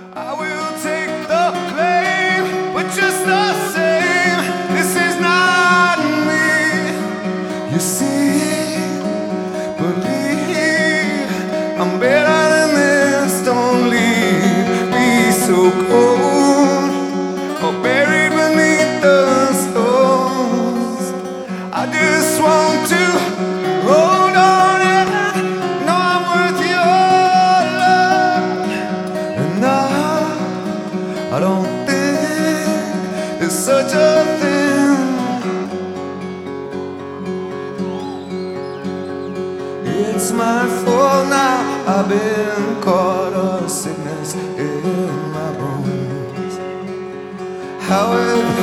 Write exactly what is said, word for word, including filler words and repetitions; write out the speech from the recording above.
I will take the blame, but just the same, this is not me. You see, believe I'm better than this. Don't leave me so cold or buried beneath the stones. I just want to hold on and know I'm worth your love. And now I don't think there's such a thing. It's my fault now. I've been caught a sickness in my bones. How have